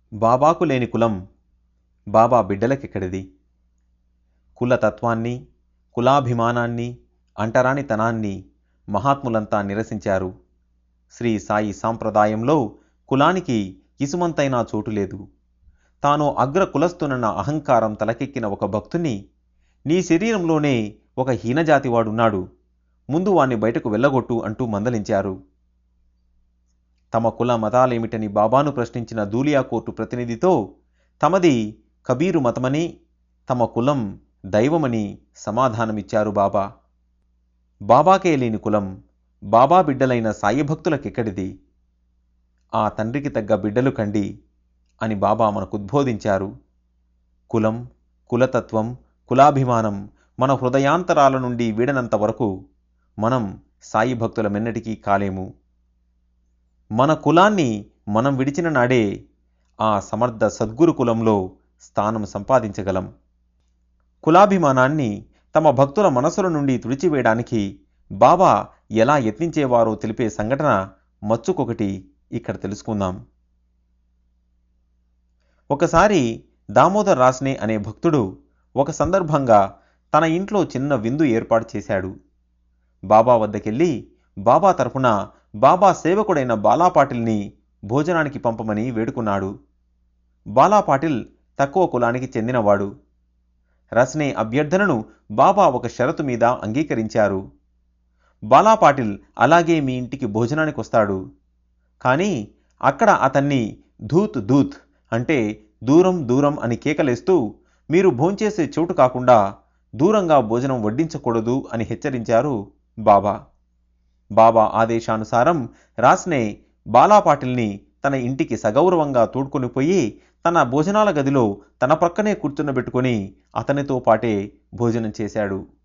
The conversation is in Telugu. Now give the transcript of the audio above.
బాబాకు లేని కులం బాబా బిడ్డలకెక్కడిది? కులతత్వాన్ని, కులాభిమానాన్ని, అంటరానితనాన్ని మహాత్ములంతా నిరసించారు. శ్రీ సాయి సాంప్రదాయంలో కులానికి ఇసుమంతైనా చోటు లేదు. తాను అగ్ర కులస్తునన్న అహంకారం తలకెక్కిన ఒక భక్తుని, నీ శరీరంలోనే ఒక హీనజాతివాడున్నాడు, ముందు వాణ్ణి బయటకు వెళ్ళగొట్టు అంటూ మందలించారు. తమ కుల మతాలేమిటని బాబాను ప్రశ్నించిన ధూలియా కోర్టు ప్రతినిధితో తమది కబీరు మతమని, తమ కులం దైవమని సమాధానమిచ్చారు బాబా. బాబాకే లేని కులం బాబా బిడ్డలైన సాయి భక్తులకెక్కడిది? ఆ తండ్రికి తగ్గ బిడ్డలు కండి అని బాబా మనకుద్బోధించారు. కులం, కులతత్వం, కులాభిమానం మన హృదయాంతరాల నుండి వీడనంత వరకు మనం సాయి భక్తులమెన్నటికీ కాలేము. మన కులాన్ని మనం విడిచిన నాడే ఆ సమర్థ సద్గురు కులంలో స్థానం సంపాదించగలం. కులాభిమానాన్ని తమ భక్తుల మనసుల నుండి తుడిచివేయడానికి బాబా ఎలా యత్నించేవారో తెలిపే సంఘటన మచ్చుకొకటి ఇక్కడ తెలుసుకుందాం. ఒకసారి దామోదర్ రాస్నే అనే భక్తుడు ఒక సందర్భంగా తన ఇంట్లో చిన్న విందు ఏర్పాటు చేశాడు. బాబా వద్దకెళ్ళి బాబా తరపున బాబా సేవకుడైన బాలాపాటిల్ని భోజనానికి పంపమని వేడుకున్నాడు. బాలాపాటిల్ తక్కువ కులానికి చెందినవాడు. రస్నే అభ్యర్థనను బాబా ఒక షరతు మీద అంగీకరించారు. బాలాపాటిల్ అలాగే మీ ఇంటికి భోజనానికి వస్తాడు, కానీ అక్కడ అతన్ని ధూత్ ధూత్ అంటే దూరం దూరం అని కేకలేస్తూ మీరు భోంచేసే చోటు కాకుండా దూరంగా భోజనం వడ్డించకూడదు అని హెచ్చరించారు బాబా. బాబా ఆదేశానుసారం రాస్నే బాలాపాటిల్ని తన ఇంటికి సగౌరవంగా తోడ్కొనిపోయి తన భోజనాల గదిలో తన ప్రక్కనే కూర్చున్నబెట్టుకుని అతనితో పాటే భోజనం చేశాడు.